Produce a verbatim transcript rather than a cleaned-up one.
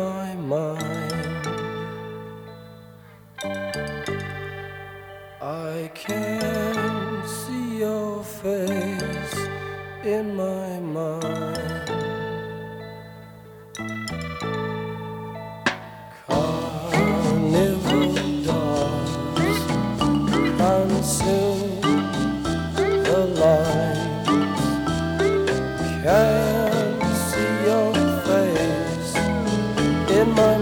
my mind. I can see your face in my mind. Carnival dogs consume the light. Can see your face in my